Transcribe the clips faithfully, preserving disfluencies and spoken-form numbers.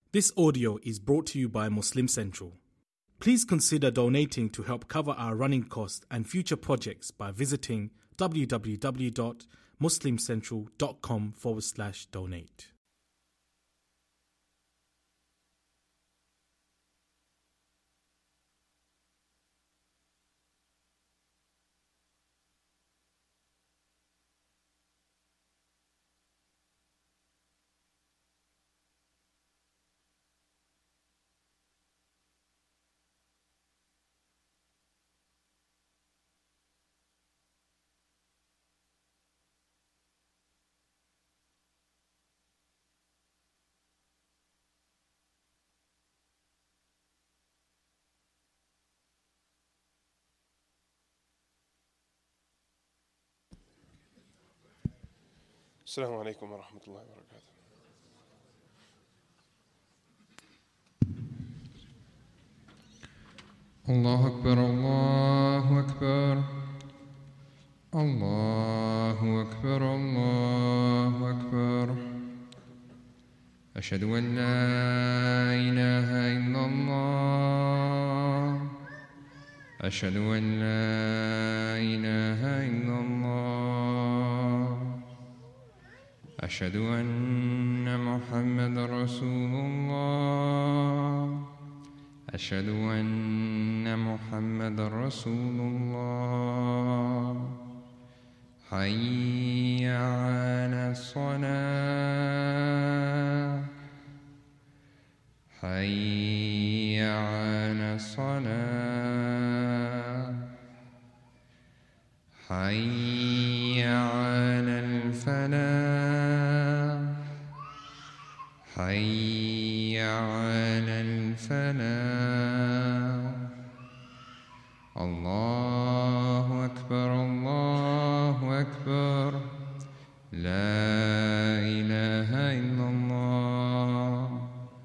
This audio is brought to you by Muslim Central. Please consider donating to help cover our running costs and future projects by visiting www.muslimcentral.com forward slash donate. السلام عليكم ورحمة الله وبركاته. الله أكبر الله أكبر الله أكبر الله أكبر أشهد أن لا إله إلا الله أشهد أن لا إله إلا الله أشهد أن محمد رسول الله أشهد أن محمد رسول الله حي على الصلاة حي على الصلاة حي على الفلاح حي على الفلاح الله أكبر الله أكبر لا إله إلا الله.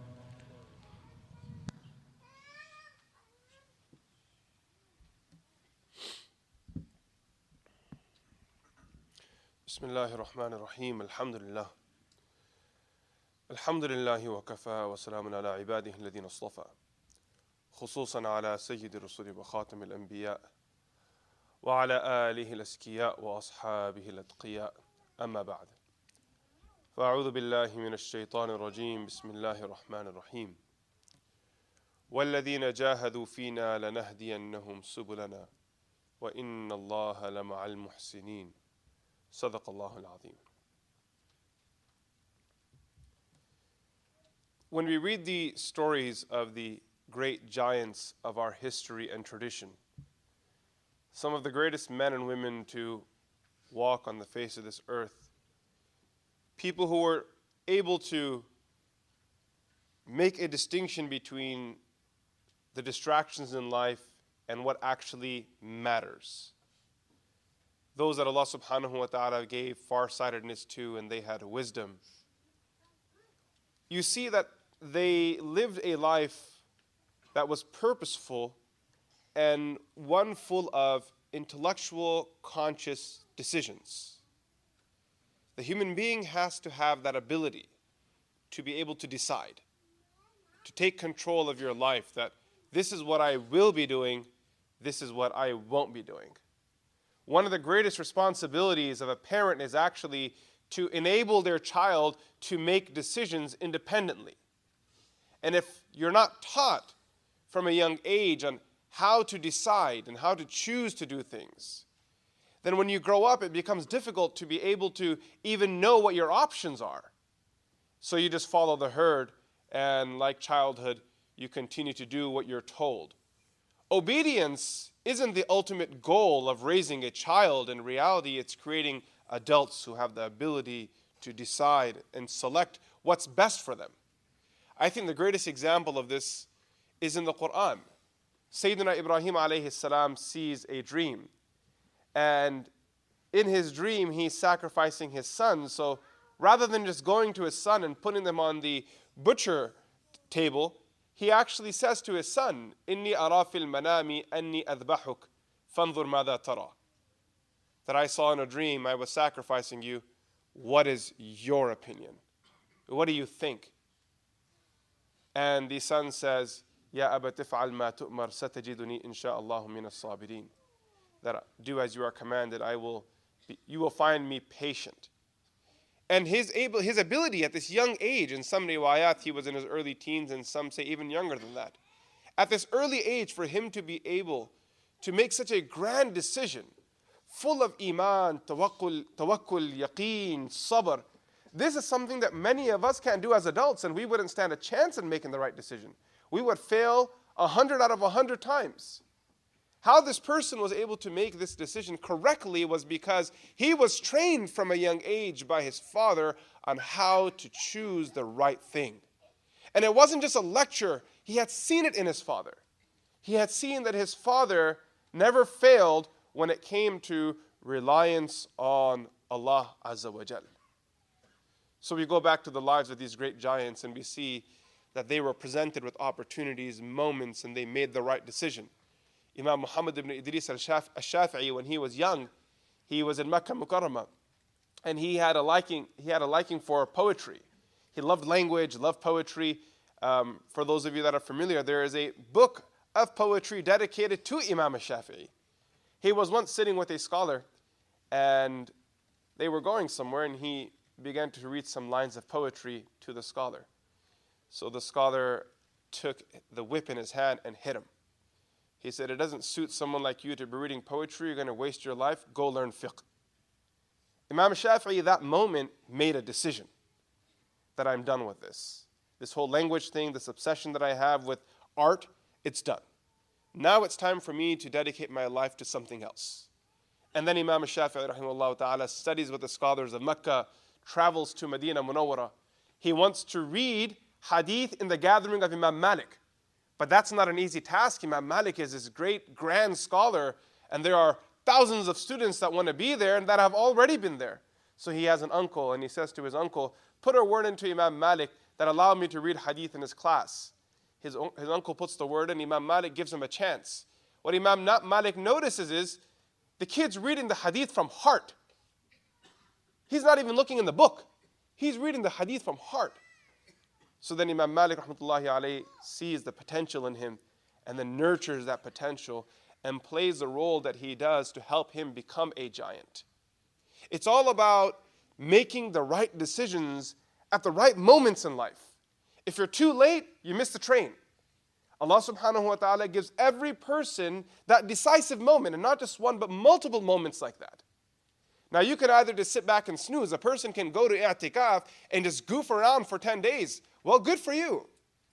بسم الله الرحمن الرحيم. الحمد لله الحمد لله وكفى وسلام على عباده الذين اصطفى خصوصا على سيد الرسل وخاتم الأنبياء وعلى آله الأزكياء وأصحابه الأتقياء أما بعد فأعوذ بالله من الشيطان الرجيم. بسم الله الرحمن الرحيم. والذين جاهدوا فينا لنهدينهم سبلنا وإن الله لمع المحسنين. صدق الله العظيم. When we read the stories of the great giants of our history and tradition, some of the greatest men and women to walk on the face of this earth, people who were able to make a distinction between the distractions in life and what actually matters. Those that Allah subhanahu wa ta'ala gave farsightedness to and they had wisdom. You see that they lived a life that was purposeful and one full of intellectual, conscious decisions. The human being has to have that ability to be able to decide, to take control of your life, that this is what I will be doing, this is what I won't be doing. One of the greatest responsibilities of a parent is actually to enable their child to make decisions independently. And if you're not taught from a young age on how to decide and how to choose to do things, then when you grow up, it becomes difficult to be able to even know what your options are. So you just follow the herd, and like childhood, you continue to do what you're told. Obedience isn't the ultimate goal of raising a child. In reality, it's creating adults who have the ability to decide and select what's best for them. I think the greatest example of this is in the Quran. Sayyidina Ibrahim alayhi salam sees a dream. And in his dream, he's sacrificing his son. So rather than just going to his son and putting them on the butcher table, he actually says to his son, Inni ara fil manami anni adbahuk, fanzur madha tara. That I saw in a dream I was sacrificing you. What is your opinion? What do you think? And the son says, Ya aba tif'al ma tu'mar satajiduni insha'Allahu min as-sabirin. That do as you are commanded, I will be, you will find me patient. And his able his ability at this young age, in some riwayat he was in his early teens, and some say even younger than that. At this early age, for him to be able to make such a grand decision, full of iman, tawakkul, tawakkul, yaqeen, sabr. This is something that many of us can't do as adults, and we wouldn't stand a chance in making the right decision. We would fail a hundred out of a hundred times. How this person was able to make this decision correctly was because he was trained from a young age by his father on how to choose the right thing. And it wasn't just a lecture, he had seen it in his father. He had seen that his father never failed when it came to reliance on Allah Azza wa Jal. So we go back to the lives of these great giants and we see that they were presented with opportunities, moments, and they made the right decision. Imam Muhammad ibn Idris al-Shafi'i, when he was young, he was in Makkah Mukarramah, and he had a liking, he had a liking for poetry. He loved language, loved poetry. Um, for those of you that are familiar, there is a book of poetry dedicated to Imam al-Shafi'i. He was once sitting with a scholar, and they were going somewhere, and he began to read some lines of poetry to the scholar. So the scholar took the whip in his hand and hit him. He said, it doesn't suit someone like you to be reading poetry. You're going to waste your life. Go learn fiqh. Imam Shafi'i, that moment, made a decision that I'm done with this. This whole language thing, this obsession that I have with art, it's done. Now it's time for me to dedicate my life to something else. And then Imam Shafi'i, rahimahullah ta'ala, studies with the scholars of Mecca, travels to Medina Munawwara. He wants to read hadith in the gathering of Imam Malik. But that's not an easy task. Imam Malik is this great, grand scholar, and there are thousands of students that want to be there and that have already been there. So he has an uncle, and he says to his uncle, put a word into Imam Malik that allow me to read hadith in his class. His, his uncle puts the word in, Imam Malik gives him a chance. What Imam Malik notices is the kid's reading the hadith from heart. He's not even looking in the book. He's reading the hadith from heart. So then Imam Malik rahmatullahi alayhi sees the potential in him and then nurtures that potential and plays the role that he does to help him become a giant. It's all about making the right decisions at the right moments in life. If you're too late, you miss the train. Allah subhanahu wa ta'ala gives every person that decisive moment, and not just one, but multiple moments like that. Now you can either just sit back and snooze. A person can go to i'tikaf and just goof around for ten days. Well, good for you.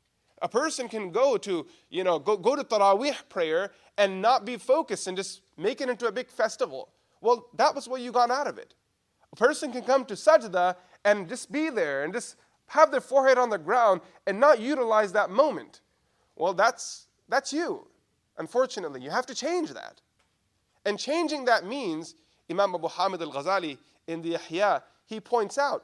A person can go to, you know, go, go to Taraweeh prayer and not be focused and just make it into a big festival. Well, that was what you got out of it. A person can come to sajda and just be there and just have their forehead on the ground and not utilize that moment. Well, that's, that's you. Unfortunately, you have to change that. And changing that means, Imam Abu Hamid al-Ghazali in the Ihya, he points out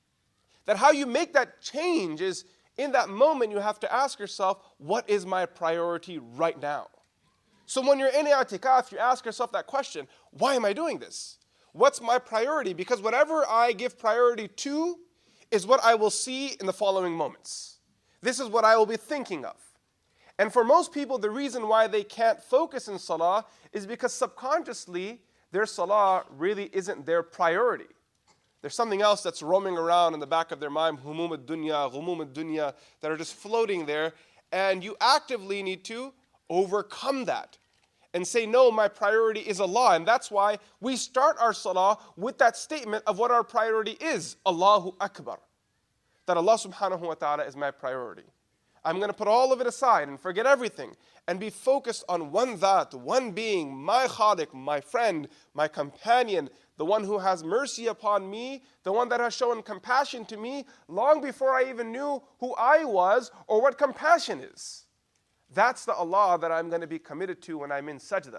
that how you make that change is in that moment you have to ask yourself, what is my priority right now? So when you're in i'tikaf, you ask yourself that question, why am I doing this? What's my priority? Because whatever I give priority to is what I will see in the following moments. This is what I will be thinking of. And for most people, the reason why they can't focus in salah is because subconsciously their salah really isn't their priority. There's something else that's roaming around in the back of their mind, humum ad-dunya, ghumum ad-dunya, that are just floating there. And you actively need to overcome that and say, no, my priority is Allah. And that's why we start our salah with that statement of what our priority is, Allahu Akbar. That Allah subhanahu wa ta'ala is my priority. I'm going to put all of it aside and forget everything and be focused on one Dhat, one being, my Khaliq, my friend, my companion, the one who has mercy upon me, the one that has shown compassion to me long before I even knew who I was or what compassion is. That's the Allah that I'm going to be committed to when I'm in sajda.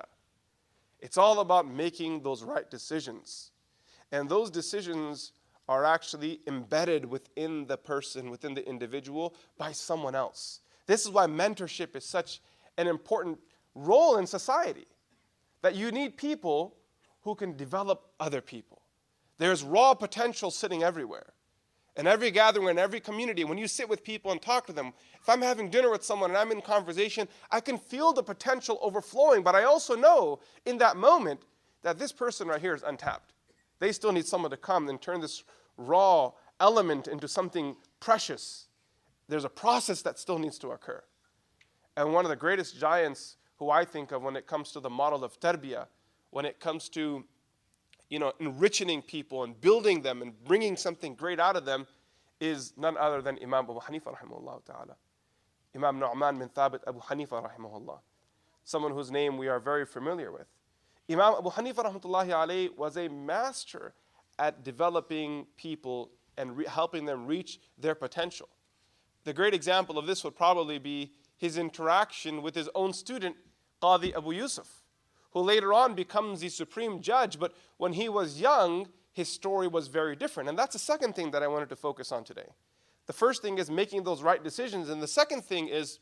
It's all about making those right decisions. And those decisions are actually embedded within the person, within the individual, by someone else. This is why mentorship is such an important role in society. That you need people who can develop other people. There's raw potential sitting everywhere. In every gathering, in every community, when you sit with people and talk to them, if I'm having dinner with someone and I'm in conversation, I can feel the potential overflowing, but I also know in that moment that this person right here is untapped. They still need someone to come and turn this raw element into something precious. There's a process that still needs to occur. And one of the greatest giants who I think of when it comes to the model of tarbiyah, when it comes to, you know, enriching people and building them and bringing something great out of them, is none other than Imam Abu Hanifa rahimahullah ta'ala. Imam Nu'man bin Thabit Abu Hanifa rahimahullah. Someone whose name we are very familiar with. Imam Abu Hanifa rahmatullahi alayhi was a master at developing people and re- helping them reach their potential. The great example of this would probably be his interaction with his own student, Qadi Abu Yusuf, who later on becomes the supreme judge, but when he was young, his story was very different. And that's the second thing that I wanted to focus on today. The first thing is making those right decisions, and the second thing is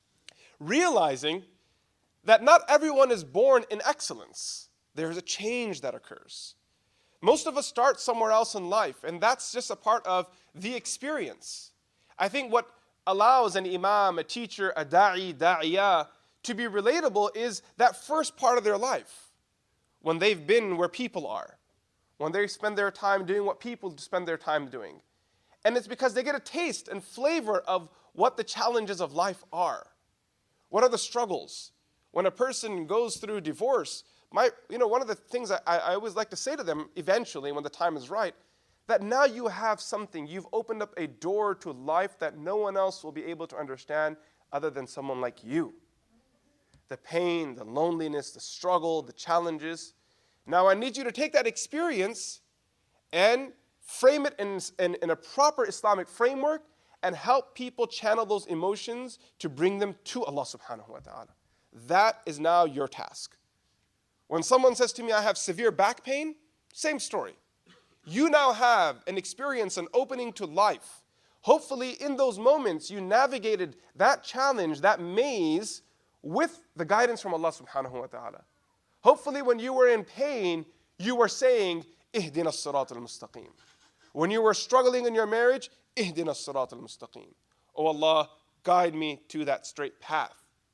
realizing that not everyone is born in excellence. There's a change that occurs. Most of us start somewhere else in life, and that's just a part of the experience. I think what allows an imam, a teacher, a da'i, da'iyah to be relatable is that first part of their life, when they've been where people are, when they spend their time doing what people spend their time doing. And it's because they get a taste and flavor of what the challenges of life are. What are the struggles? When a person goes through divorce, my, you know, one of the things I, I always like to say to them eventually when the time is right, that now you have something, you've opened up a door to life that no one else will be able to understand other than someone like you. The pain, the loneliness, the struggle, the challenges. Now I need you to take that experience and frame it in, in, in a proper Islamic framework and help people channel those emotions to bring them to Allah subhanahu wa ta'ala. That is now your task. When someone says to me, I have severe back pain, same story. You now have an experience, an opening to life. Hopefully in those moments you navigated that challenge, that maze, with the guidance from Allah subhanahu wa ta'ala. Hopefully when you were in pain, you were saying, Ihdina as-sirat al-mustaqim. When you were struggling in your marriage, Ihdina as-sirat al-mustaqim. Oh Allah, guide me to that straight path.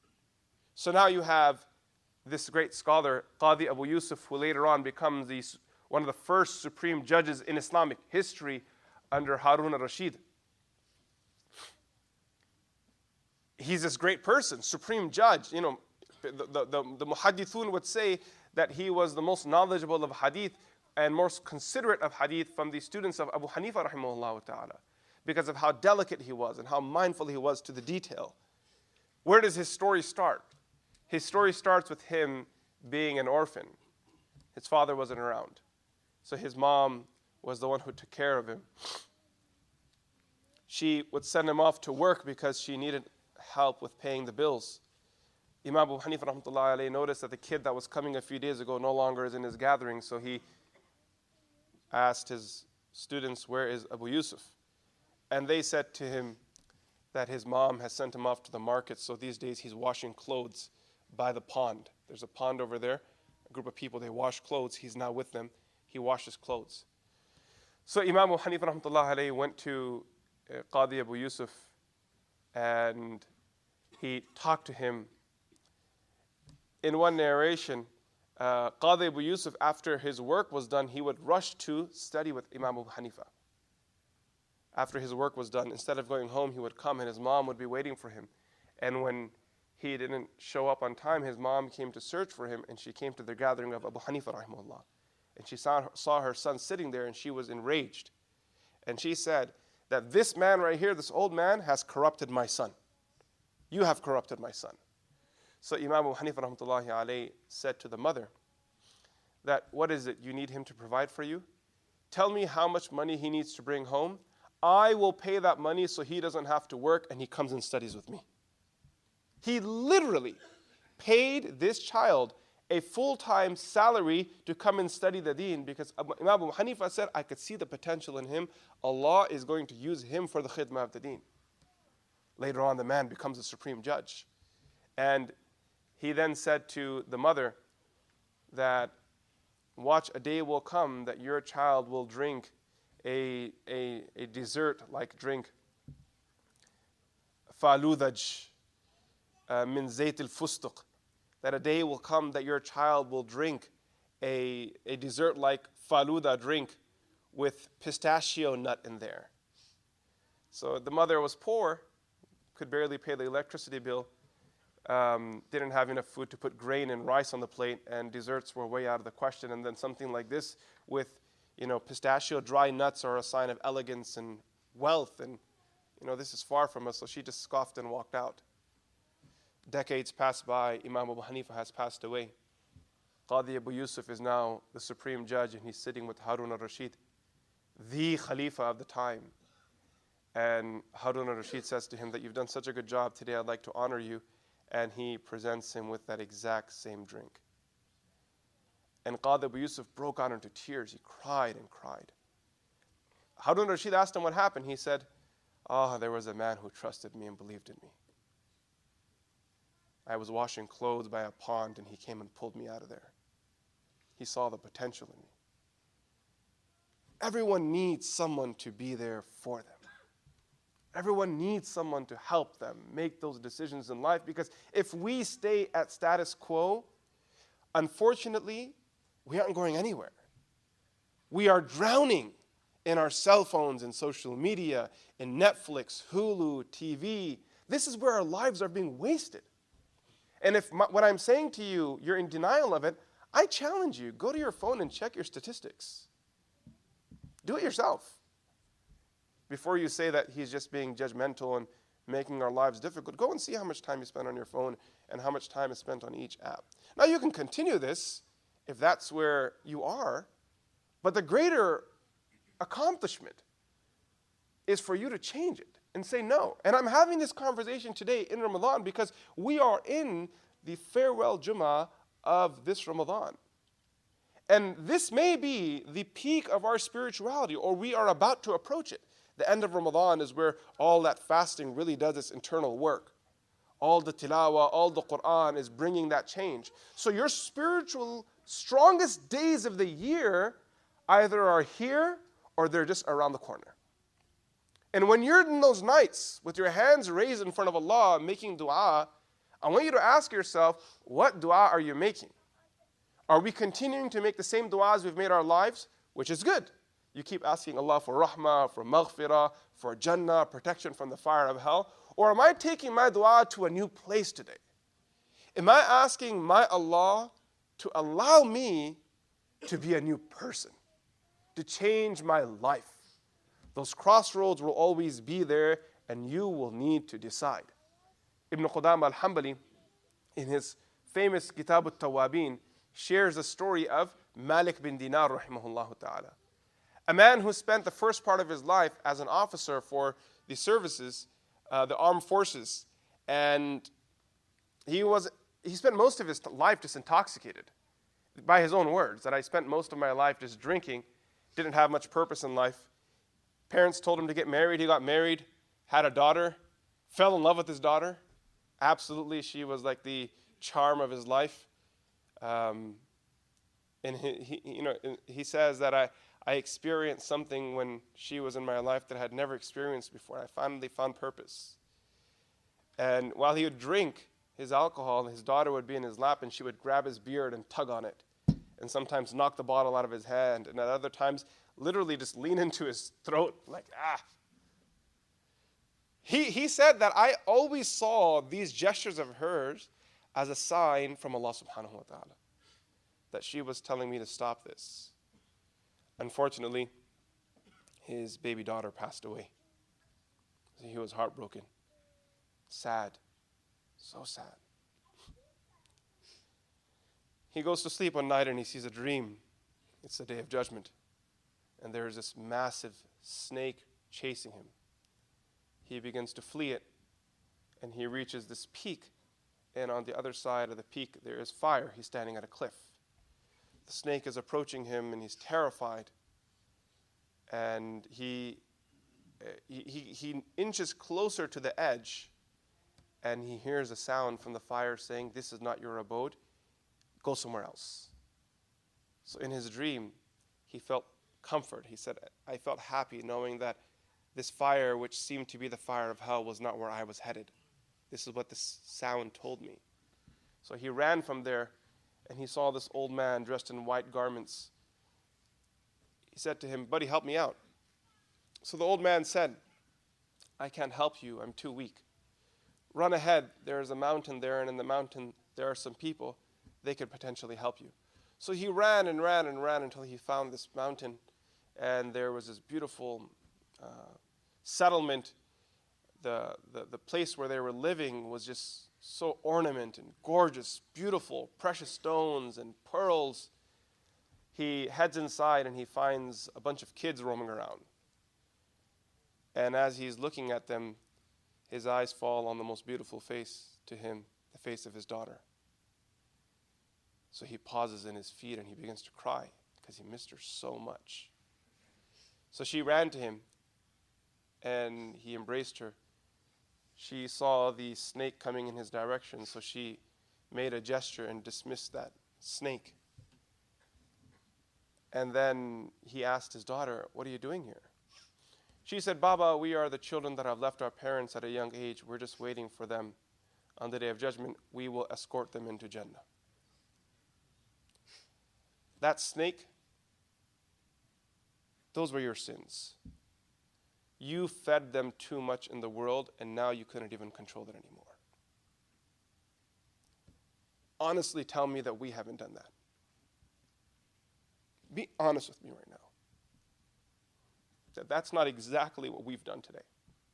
So now you have this great scholar, Qadi Abu Yusuf, who later on becomes the, one of the first supreme judges in Islamic history under Harun al-Rashid. He's this great person, supreme judge. You know, the, the, the, the muhaddithun would say that he was the most knowledgeable of hadith and most considerate of hadith from the students of Abu Hanifa rahimahullah ta'ala, because of how delicate he was and how mindful he was to the detail. Where does his story start? His story starts with him being an orphan. His father wasn't around. So his mom was the one who took care of him. She would send him off to work because she needed help with paying the bills. Imam Abu Hanifa rahmatullahi alayhi noticed that the kid that was coming a few days ago no longer is in his gathering, so he asked his students, where is Abu Yusuf? And they said to him that his mom has sent him off to the market, so these days he's washing clothes by the pond. There's a pond over there, a group of people, they wash clothes, he's now with them, he washes clothes. So Imam Abu Hanifa rahmatullahi alayhi went to uh, Qadi Abu Yusuf and he talked to him. In one narration, uh, Qadi Abu Yusuf, after his work was done, he would rush to study with Imam Abu Hanifa. After his work was done, instead of going home, he would come and his mom would be waiting for him. And when he didn't show up on time, his mom came to search for him, and she came to the gathering of Abu Hanifa rahimahullah. And she saw, saw her son sitting there, and she was enraged. And she said that this man right here, this old man, has corrupted my son. You have corrupted my son. So Imam Abu Hanifa rahmatullahi alayhi said to the mother that, what is it you need him to provide for you? Tell me how much money he needs to bring home. I will pay that money so he doesn't have to work and he comes and studies with me. He literally paid this child a full-time salary to come and study the deen, because Imam Abu Hanifa said, I could see the potential in him. Allah is going to use him for the khidmah of the deen. Later on, the man becomes a supreme judge. And he then said to the mother that, watch, a day will come that your child will drink a, a, a dessert-like drink, faludaj uh, min zayt al-fustuq, that a day will come that your child will drink a, a dessert-like faluda drink with pistachio nut in there. So the mother was poor, could barely pay the electricity bill, um, didn't have enough food to put grain and rice on the plate, and desserts were way out of the question. And then something like this with, you know, pistachio dry nuts are a sign of elegance and wealth, and, you know, this is far from us. So she just scoffed and walked out. Decades passed by, Imam Abu Hanifa has passed away. Qadi Abu Yusuf is now the supreme judge, and he's sitting with Harun al-Rashid, the Khalifa of the time. And Harun al-Rashid says to him that you've done such a good job today, I'd like to honor you. And he presents him with that exact same drink. And Qadi Abu Yusuf broke out into tears. He cried and cried. Harun al-Rashid asked him what happened. He said, ah, oh, there was a man who trusted me and believed in me. I was washing clothes by a pond, and he came and pulled me out of there. He saw the potential in me. Everyone needs someone to be there for them. Everyone needs someone to help them make those decisions in life, because if we stay at status quo, unfortunately, we aren't going anywhere. We are drowning in our cell phones and social media, in Netflix, Hulu, T V. This is where our lives are being wasted. And if my, what I'm saying to you, you're in denial of it, I challenge you, go to your phone and check your statistics. Do it yourself. Before you say that he's just being judgmental and making our lives difficult, go and see how much time you spend on your phone and how much time is spent on each app. Now you can continue this if that's where you are, but the greater accomplishment is for you to change it and say no. And I'm having this conversation today in Ramadan because we are in the farewell Jummah of this Ramadan. And this may be the peak of our spirituality, or we are about to approach it. The end of Ramadan is where all that fasting really does its internal work. All the tilawah, all the Quran is bringing that change. So your spiritual strongest days of the year either are here or they're just around the corner. And when you're in those nights with your hands raised in front of Allah making dua, I want you to ask yourself, what dua are you making? Are we continuing to make the same duas we've made our lives? Which is good. You keep asking Allah for rahmah, for maghfirah, for jannah, protection from the fire of hell. Or am I taking my dua to a new place today? Am I asking my Allah to allow me to be a new person, to change my life? Those crossroads will always be there, and you will need to decide. Ibn Qudama al-Hanbali, in his famous Kitab al-Tawabin, shares the story of Malik bin Dinar, rahimahullah ta'ala. A man who spent the first part of his life as an officer for the services, uh, the armed forces, and he was he spent most of his life just intoxicated. By his own words, that I spent most of my life just drinking, didn't have much purpose in life. Parents told him to get married. He got married, had a daughter, fell in love with his daughter. Absolutely, she was like the charm of his life. Um, and he, he, you know, he says that I, I experienced something when she was in my life that I had never experienced before. I finally found purpose. And while he would drink his alcohol, his daughter would be in his lap, and she would grab his beard and tug on it, and sometimes knock the bottle out of his hand, and at other times literally just lean into his throat like, ah. He, he said that I always saw these gestures of hers as a sign from Allah subhanahu wa ta'ala that she was telling me to stop this. Unfortunately, his baby daughter passed away. He was heartbroken, sad, so sad. He goes to sleep one night and he sees a dream. It's the day of judgment. And there is this massive snake chasing him. He begins to flee it, and he reaches this peak. And on the other side of the peak, there is fire. He's standing at a cliff. The snake is approaching him, and he's terrified. And he, he, he, he inches closer to the edge, and he hears a sound from the fire saying, "This is not your abode. Go somewhere else." So in his dream, he felt comfort. He said, I felt happy knowing that this fire, which seemed to be the fire of hell, was not where I was headed. This is what this sound told me. So he ran from there, and he saw this old man dressed in white garments. He said to him, buddy, help me out. So the old man said, I can't help you, I'm too weak. Run ahead, there is a mountain there, and in the mountain there are some people. They could potentially help you. So he ran and ran and ran until he found this mountain, and there was this beautiful uh, settlement. The, the, the place where they were living was just so ornamented and gorgeous, beautiful, precious stones and pearls. He heads inside and he finds a bunch of kids roaming around. And as he's looking at them, his eyes fall on the most beautiful face to him, the face of his daughter. So he pauses in his feet and he begins to cry because he missed her so much. So she ran to him and he embraced her. She saw the snake coming in his direction, so she made a gesture and dismissed that snake. And then he asked his daughter, what are you doing here? She said, Baba, we are the children that have left our parents at a young age. We're just waiting for them. On the Day of Judgment, we will escort them into Jannah. That snake, those were your sins. You fed them too much in the world, and now you couldn't even control it anymore. Honestly, tell me that we haven't done that. Be honest with me right now. That that's not exactly what we've done today.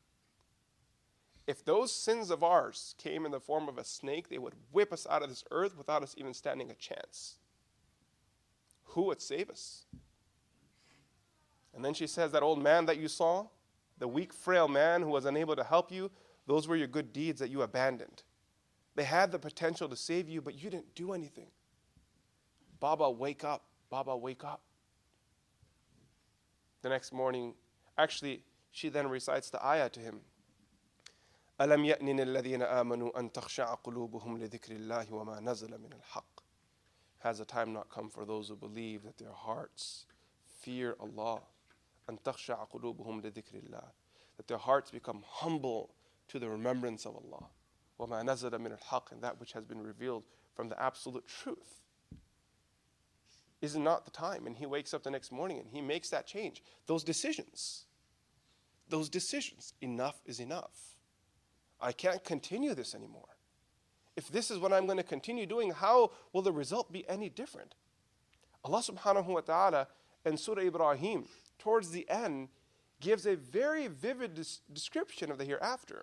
If those sins of ours came in the form of a snake, they would whip us out of this earth without us even standing a chance. Who would save us? And then she says, that old man that you saw, the weak, frail man who was unable to help you, those were your good deeds that you abandoned. They had the potential to save you, but you didn't do anything. Baba, wake up. Baba, wake up. The next morning, actually, she then recites the ayah to him. أَلَمْ يَأْنِنِ الَّذِينَ آمَنُوا أَن تَخْشَعَ قُلُوبُهُمْ لِذِكْرِ اللَّهِ وَمَا نَزَلَ مِنَ الْحَقِّ. Has the time not come for those who believe that their hearts fear Allah? أَن تَخْشَعَ قُلُوبُهُمْ لِذِكْرِ اللَّهِ. That their hearts become humble to the remembrance of Allah. وَمَا نَزَلَ مِنَ الْحَقِّ. And that which has been revealed from the absolute truth. Is not the time. And he wakes up the next morning and he makes that change. Those decisions. Those decisions. Enough is enough. I can't continue this anymore. If this is what I'm going to continue doing, how will the result be any different? Allah subhanahu wa ta'ala in Surah Ibrahim, towards the end, gives a very vivid des- description of the hereafter.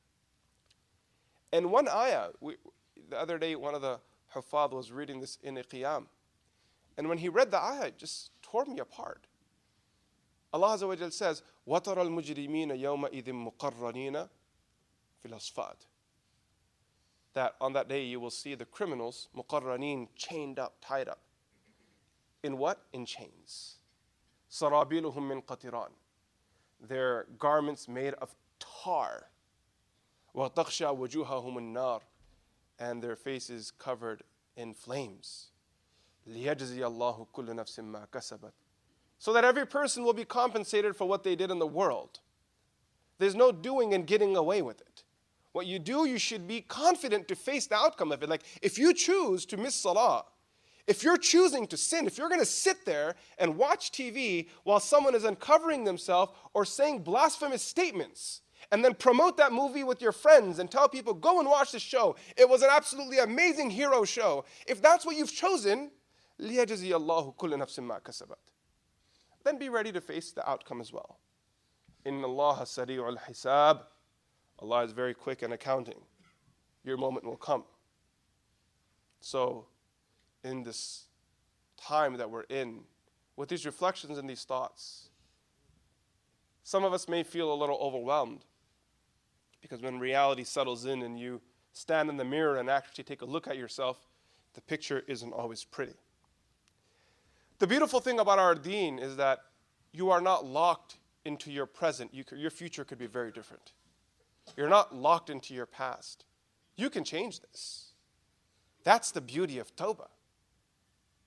And one ayah, we, the other day one of the Hufad was reading this in a qiyam. And when he read the ayah, it just tore me apart. Allah Azza wa Jal says, وَتَرَى الْمُجْرِمِينَ يَوْمَئِذٍ مُقَرَّنِينَ فِي الْأَصْفَادِ. That on that day you will see the criminals, muqarraneen, chained up, tied up. In what? In chains. سَرَابِيلُهُم مِّن قَطِرَانٍ. Their garments made of tar. وَتَخْشَى وُجُوهَهُمُ النَّارِ. And their faces covered in flames. لِيَجْزِيَ اللَّهُ كُلُّ نَفْسٍ مَا كَسَبَتْ. So that every person will be compensated for what they did in the world. There's no doing and getting away with it. What you do, you should be confident to face the outcome of it. Like, if you choose to miss salah, if you're choosing to sin, if you're going to sit there and watch T V while someone is uncovering themselves or saying blasphemous statements, and then promote that movie with your friends and tell people, go and watch this show. It was an absolutely amazing hero show. If that's what you've chosen, لِيَجْزِيَ اللَّهُ كُلَّ نَفْسٍ مَا كَسَبَتْ. Then be ready to face the outcome as well. إِنَّ اللَّهَ سَرِيعُ الْحِسَابِ. Allah is very quick in accounting. Your moment will come. So, in this time that we're in, with these reflections and these thoughts, some of us may feel a little overwhelmed, because when reality settles in and you stand in the mirror and actually take a look at yourself, the picture isn't always pretty. The beautiful thing about our deen is that you are not locked into your present. You could, your future could be very different. You're not locked into your past. You can change this. That's the beauty of tawbah.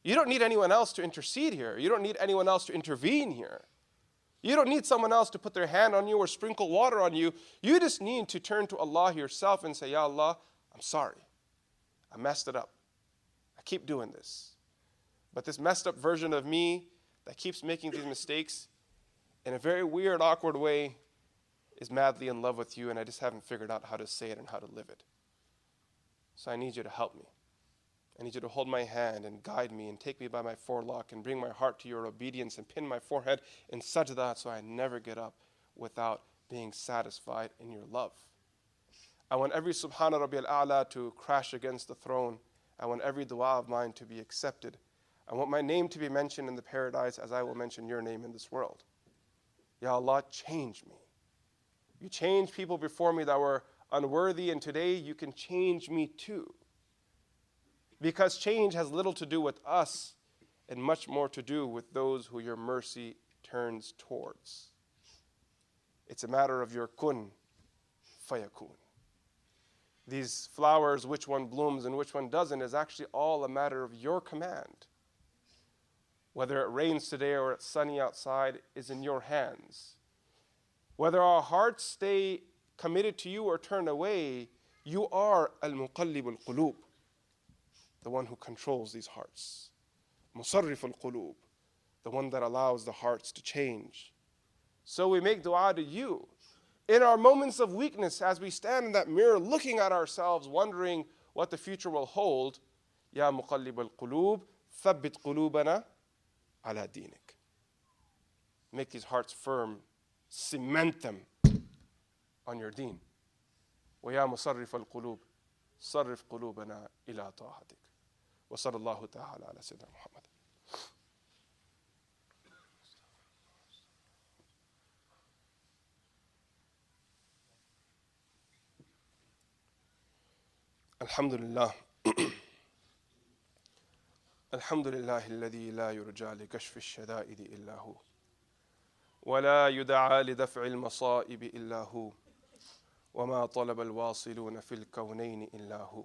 You don't need anyone else to intercede here. You don't need anyone else to intervene here. You don't need someone else to put their hand on you or sprinkle water on you. You just need to turn to Allah yourself and say, Ya Allah, I'm sorry. I messed it up. I keep doing this. But this messed up version of me that keeps making these mistakes in a very weird, awkward way is madly in love with you, and I just haven't figured out how to say it and how to live it. So I need you to help me. I need you to hold my hand and guide me and take me by my forelock and bring my heart to your obedience and pin my forehead in sajda so I never get up without being satisfied in your love. I want every Subhana Rabbi al-A'la to crash against the throne. I want every dua of mine to be accepted. I want my name to be mentioned in the paradise as I will mention your name in this world. Ya Allah, change me. You changed people before me that were unworthy, and today you can change me too. Because change has little to do with us and much more to do with those who your mercy turns towards. It's a matter of your kun fayakun. These flowers, which one blooms and which one doesn't, is actually all a matter of your command. Whether it rains today or it's sunny outside is in your hands. Whether our hearts stay committed to you or turn away, you are al-muqallib al-qulub, the one who controls these hearts. Musarrif al-qulub, the one that allows the hearts to change. So we make dua to you. In our moments of weakness, as we stand in that mirror looking at ourselves, wondering what the future will hold, Ya muqallib al-qulub, thabbit qulubana ala dinik. Make these hearts firm, cement them on your deen. وَيَا مُصَرِّفَ الْقُلُوبِ صَرِّفْ قُلُوبَنَا إِلَىٰ طَاعَتِكَ وصلى الله تعالى على سيدنا محمد. الحمد لله الحمد لله الذي لا يرجى لكشف الشدائد إلا هو ولا يدعى لدفع المصائب إلا هو وما طلب الواصلون في الكونين إلا هو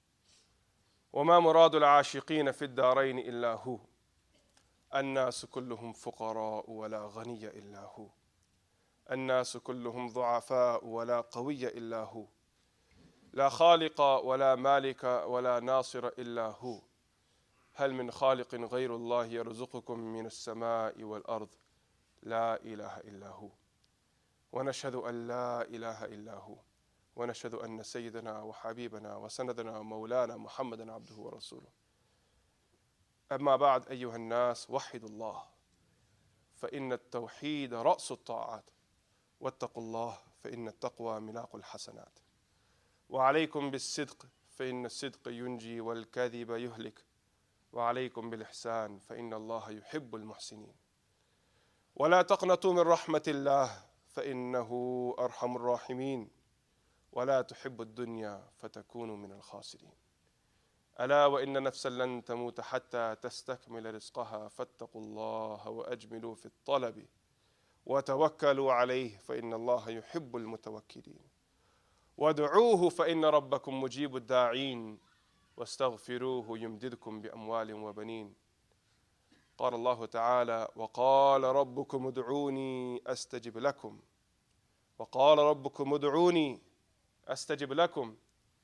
وما مراد العاشقين في الدارين إلا هو الناس كلهم فقراء ولا غني إلا هو الناس كلهم ضعفاء ولا قوي إلا هو لا خالق ولا مالك ولا ناصر إلا هو هل من خالق غير الله يرزقكم من السماء والأرض لا إله إلا هو ونشهد أن لا إله إلا هو ونشهد أن سيدنا وحبيبنا وسندنا ومولانا محمدا عبده ورسوله. أما بعد أيها الناس، وحدوا الله فإن التوحيد رأس الطاعات واتقوا الله فإن التقوى ملاق الحسنات وعليكم بالصدق فإن الصدق ينجي والكذب يهلك وعليكم بالإحسان فإن الله يحب المحسنين ولا تقنطوا من رحمة الله فإنه أرحم الراحمين ولا تحب الدنيا فتكونوا من الخاسرين ألا وإن نفسا لن تموت حتى تستكمل رزقها فاتقوا الله وأجملوا في الطلب وتوكلوا عليه فإن الله يحب المتوكلين وادعوه فإن ربكم مجيب الداعين واستغفروه يمددكم بأموال وبنين. قال الله تعالى وقال ربكم ادعوني أستجب لكم وقال ربكم ادعوني أستجب لكم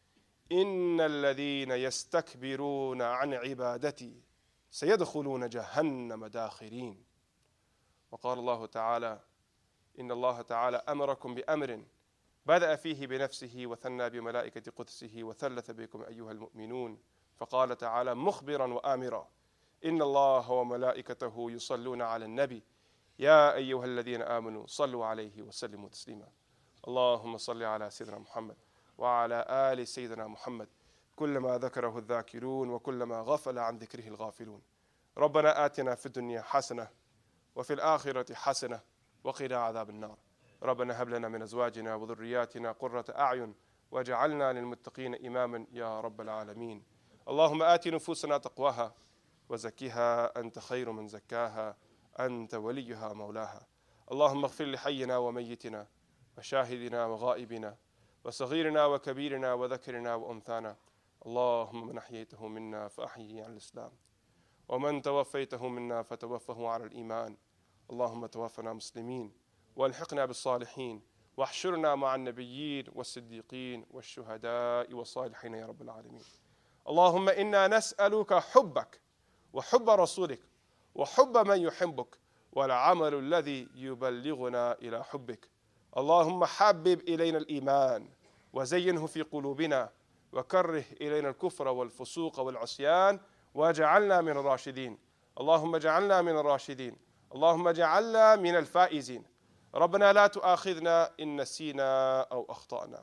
إن الذين يستكبرون عن عبادتي سيدخلون جهنم داخرين. وقال الله تعالى إن الله تعالى أمركم بأمر بدأ فيه بنفسه وثنى بملائكة قدسه وثلث بكم أيها المؤمنون فقال تعالى مخبرا وآمرا إن الله وملائكته يصلون على النبي يا أيها الذين آمنوا صلوا عليه وسلموا تسليما. اللهم صل على سيدنا محمد وعلى آل سيدنا محمد كلما ذكره الذاكرون وكلما غفل عن ذكره الغافلون. ربنا آتنا في الدنيا حسنة وفي الآخرة حسنة وقنا عذاب النار. ربنا هب لنا من أزواجنا وذرياتنا قرة أعين واجعلنا للمتقين إماما يا رب العالمين. اللهم آت نفوسنا تقواها وزكها أنت خير من زكاها أنت وليها مولاها. اللهم اغفر لحينا وميتنا وشاهدنا وغائبنا وصغيرنا وكبيرنا وذكرنا وأنثانا. اللهم من أحييته منا فأحييه على الإسلام ومن توفيته منا فتوفه على الإيمان. اللهم توفنا مسلمين والحقنا بالصالحين واحشرنا مع النبيين والصديقين والشهداء والصالحين يا رب العالمين. اللهم إنا نسألك حبك وحب رسولك وحب من يحبك والعمل الذي يبلغنا إلى حبك. اللهم حبب إلينا الإيمان وزينه في قلوبنا وكره إلينا الكفر والفسوق والعصيان واجعلنا من الراشدين. اللهم اجعلنا من الراشدين. اللهم اجعلنا من الفائزين. ربنا لا تؤاخذنا إن نسينا أو أخطأنا.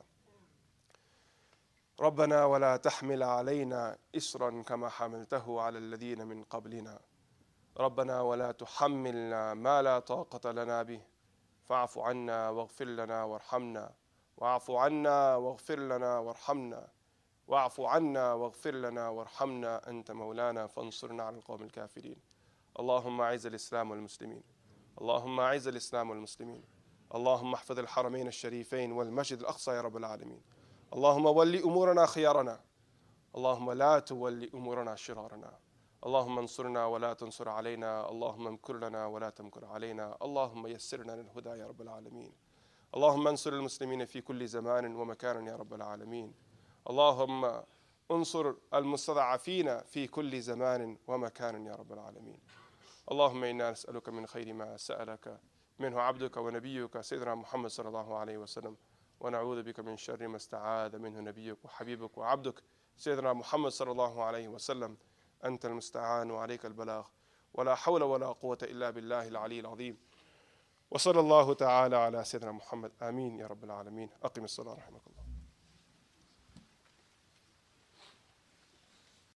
ربنا ولا تحمل علينا إصرا كما حملته على الذين من قبلنا. ربنا ولا تحملنا ما لا طاقة لنا به فاعف عنا واغفر لنا وارحمنا. واعف عنا واغفر لنا وارحمنا. واعف عنا واغفر لنا وارحمنا أنت مولانا فانصرنا على القوم الكافرين. اللهم أعز الإسلام والمسلمين. اللهم أعز الإسلام والمسلمين. اللهم احفظ الحرمين الشريفين والمسجد الأقصى يا رب العالمين. اللهم ول أمورنا خيارنا. اللهم لا تولي أمورنا شرارنا. اللهم انصرنا ولا تنصر علينا. اللهم امكر لنا ولا تمكر علينا. اللهم يسر لنا الهدى يا رب العالمين. اللهم انصر المسلمين في كل زمان ومكان يا رب العالمين. اللهم انصر المستضعفين في كل زمان ومكان يا رب العالمين. اللهم إنا نسألك من خير ما سألك منه عبدك ونبيك سيدنا محمد صلى الله عليه وسلم، ونعوذ بك من شر ما استعاذ منه نبيك وحبيبك وعبدك سيدنا محمد صلى الله عليه وسلم. أنت المستعان وعليك البلاغ ولا حول ولا قوة إلا بالله العلي العظيم. وصلى الله تعالى على سيدنا محمد. آمين يا رب العالمين. أقم الصلاة رحمك الله.